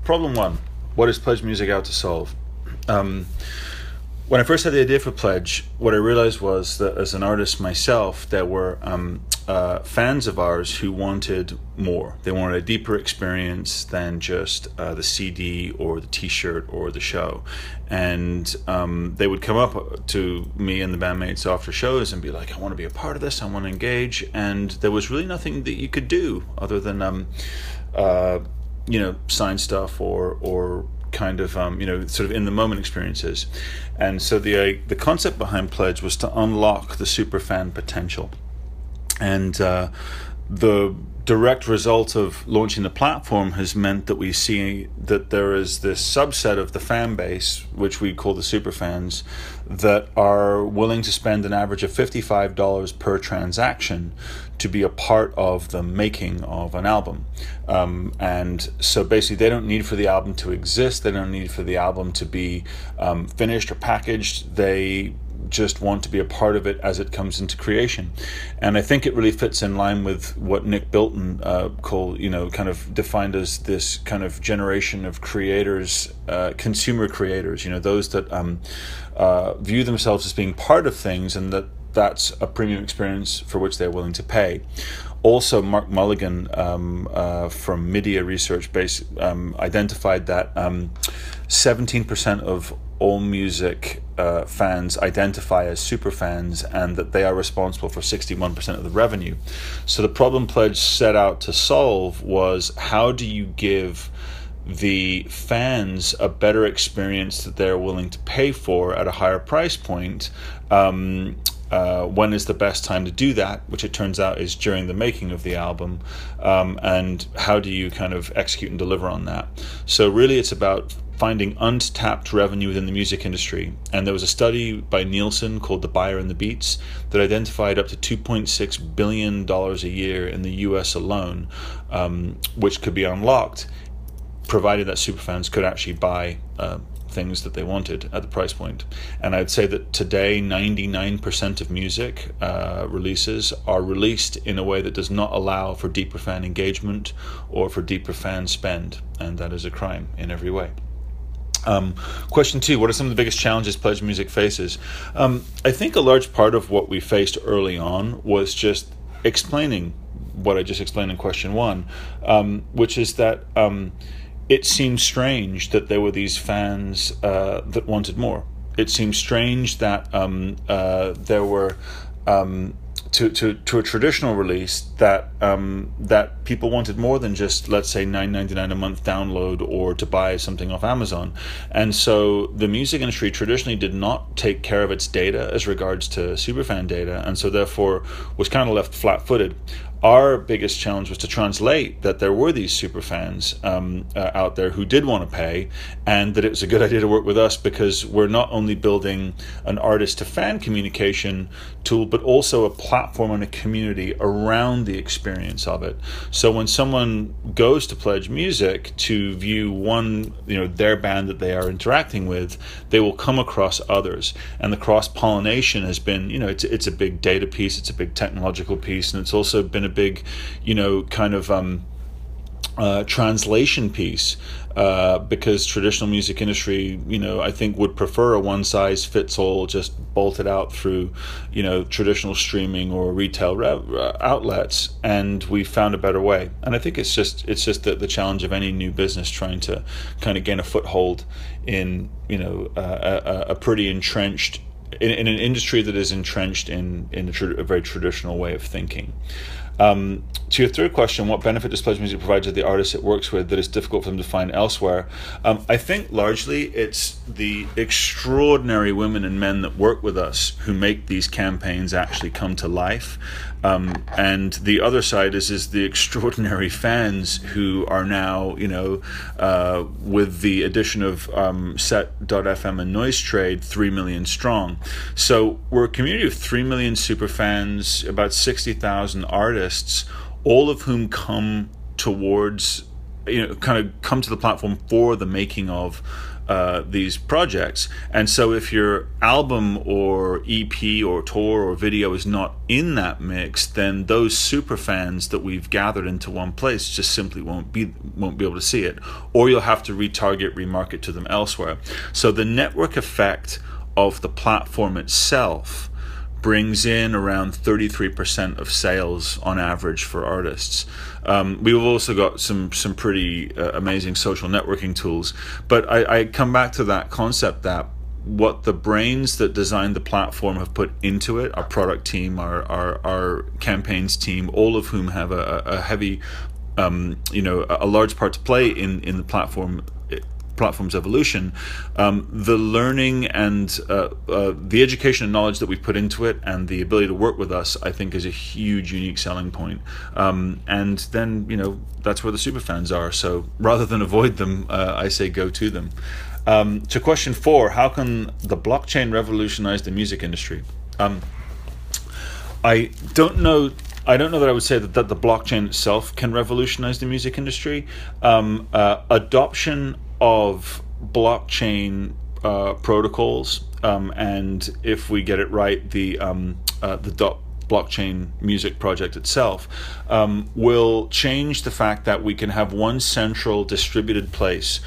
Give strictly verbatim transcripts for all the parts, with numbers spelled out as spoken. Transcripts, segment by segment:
problem one, what is Pledge Music out to solve? Um, when I first had the idea for Pledge, what I realized was that as an artist myself, there were um, uh, fans of ours who wanted more. They wanted a deeper experience than just uh, the C D or the T-shirt or the show. And um, they would come up to me and the bandmates after shows and be like, I want to be a part of this, I want to engage. And there was really nothing that you could do other than, um, uh, you know, sign stuff or or kind of, um, you know, sort of in the moment experiences. And so the uh, the concept behind Pledge was to unlock the superfan potential. And uh, the direct result of launching the platform has meant that we see that there is this subset of the fan base, which we call the superfans, that are willing to spend an average of fifty-five dollars per transaction to be a part of the making of an album. Um, and so basically they don't need for the album to exist, they don't need for the album to be um, finished or packaged, they just want to be a part of it as it comes into creation. And I think it really fits in line with what Nick Bilton uh, called, you know, kind of defined as this kind of generation of creators, uh, consumer creators, you know, those that um, uh, view themselves as being part of things and that that's a premium experience for which they're willing to pay. Also, Mark Mulligan um, uh, from Media Research Base um, identified that um, seventeen percent of all music uh, fans identify as super fans and that they are responsible for sixty-one percent of the revenue. So the problem Pledge set out to solve was, how do you give the fans a better experience that they're willing to pay for at a higher price point? Um, Uh, when is the best time to do that, which it turns out is during the making of the album, um, and how do you kind of execute and deliver on that? So really it's about finding untapped revenue within the music industry. And there was a study by Nielsen called The Buyer and the Beats that identified up to two point six billion dollars a year in the U S alone, um, which could be unlocked provided that superfans could actually buy uh, things that they wanted at the price point. And I'd say that today ninety-nine percent of music uh, releases are released in a way that does not allow for deeper fan engagement or for deeper fan spend, and that is a crime in every way. Um, question two, what are some of the biggest challenges Pledge Music faces? Um, I think a large part of what we faced early on was just explaining what I just explained in question one, um, which is that um, it seemed strange that there were these fans uh, that wanted more. It seemed strange that um, uh, there were, um, to, to, to a traditional release, that um, that people wanted more than just, let's say, nine ninety-nine a month download or to buy something off Amazon. And so the music industry traditionally did not take care of its data as regards to superfan data, and so therefore was kind of left flat-footed. Our biggest challenge was to translate that there were these super fans um, uh, out there who did want to pay, and that it was a good idea to work with us because we're not only building an artist-to-fan communication tool, but also a platform and a community around the experience of it. So when someone goes to Pledge Music to view one, you know, their band that they are interacting with, they will come across others, and the cross-pollination has been, you know, it's it's a big data piece, it's a big technological piece, and it's also been a big, you know, kind of um, uh, translation piece, uh, because traditional music industry, you know, I think would prefer a one-size-fits-all, just bolted out through, you know, traditional streaming or retail re- outlets, and we found a better way. And I think it's just it's just the, the challenge of any new business trying to kind of gain a foothold in, you know, uh, a, a pretty entrenched in, in an industry that is entrenched in in a, tra- a very traditional way of thinking. Um, to your third question, what benefit does Pledge Music provide to the artists it works with that is difficult for them to find elsewhere? Um, I think largely it's the extraordinary women and men that work with us who make these campaigns actually come to life. Um, and the other side is is the extraordinary fans who are now, you know, uh, with the addition of um, Set dot f m and Noise Trade, three million strong. So we're a community of three million super fans, about sixty thousand artists, all of whom come towards you know, kind of come to the platform for the making of uh, these projects. And so if your album or E P or tour or video is not in that mix, then those super fans that we've gathered into one place just simply won't be won't be able to see it, or you'll have to retarget, remarket to them elsewhere. So the network effect of the platform itself brings in around thirty-three percent of sales on average for artists. Um, we've also got some some pretty uh, amazing social networking tools, but I, I come back to that concept that what the brains that designed the platform have put into it, our product team, our our, our campaigns team, all of whom have a, a heavy, um, you know, a large part to play in in the platform. platform's evolution, um, the learning and uh, uh, the education and knowledge that we've put into it and the ability to work with us, I think, is a huge, unique selling point. Um, and then, you know, that's where the superfans are. So rather than avoid them, uh, I say go to them. Um, to question four, how can the blockchain revolutionize the music industry? Um, I don't know I don't know that I would say that, that the blockchain itself can revolutionize the music industry. Um, uh, adoption of blockchain uh, protocols, um, and if we get it right, the um, uh, the dot blockchain music project itself um, will change the fact that we can have one central distributed place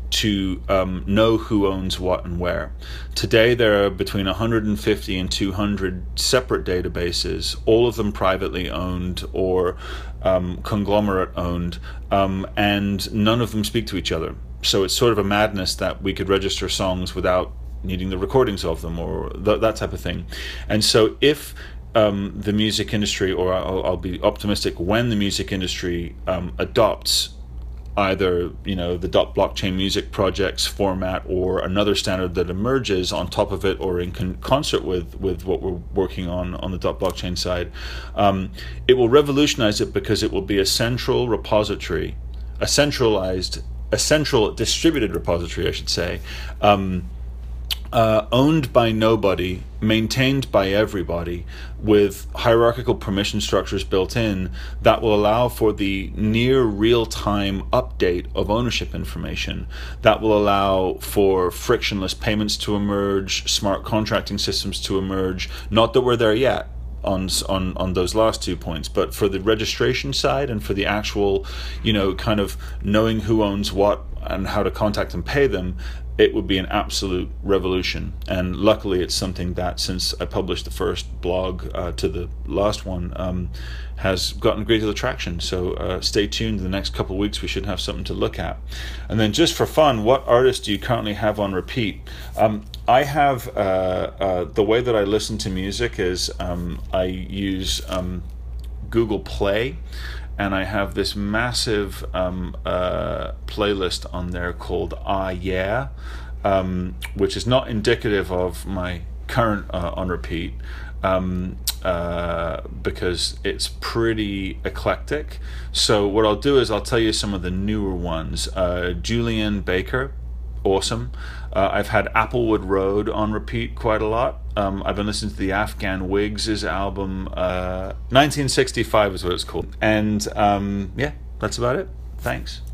to um, know who owns what and where. Today there are between one hundred fifty and two hundred separate databases, all of them privately owned or um, conglomerate owned, um, and none of them speak to each other. So it's sort of a madness that we could register songs without needing the recordings of them or th- that type of thing. And so if um, the music industry, or I'll, I'll be optimistic when the music industry um, adopts either, you know, the dot blockchain music projects format or another standard that emerges on top of it or in con- concert with with what we're working on on the dot blockchain side, um, it will revolutionize it because it will be a central repository, a centralized, a central distributed repository, I should say, um, Uh, owned by nobody, maintained by everybody, with hierarchical permission structures built in that will allow for the near real-time update of ownership information, that will allow for frictionless payments to emerge, smart contracting systems to emerge. Not that we're there yet on on on those last two points, but for the registration side and for the actual, you know, kind of knowing who owns what and how to contact and pay them, it would be an absolute revolution. And luckily it's something that, since I published the first blog uh, to the last one, um, has gotten great deal of traction. So uh, stay tuned. In the next couple of weeks we should have something to look at. And then just for fun, what artists do you currently have on repeat? Um, I have, uh, uh, the way that I listen to music is um, I use um, Google Play, and I have this massive um, uh, playlist on there called Ah Yeah, um, which is not indicative of my current uh, on repeat, um, uh, because it's pretty eclectic. So what I'll do is I'll tell you some of the newer ones. Uh, Julian Baker, awesome. Uh, I've had Applewood Road on repeat quite a lot. Um, I've been listening to the Afghan Wigs' album, uh, nineteen sixty-five is what it's called. And um, yeah, that's about it. Thanks.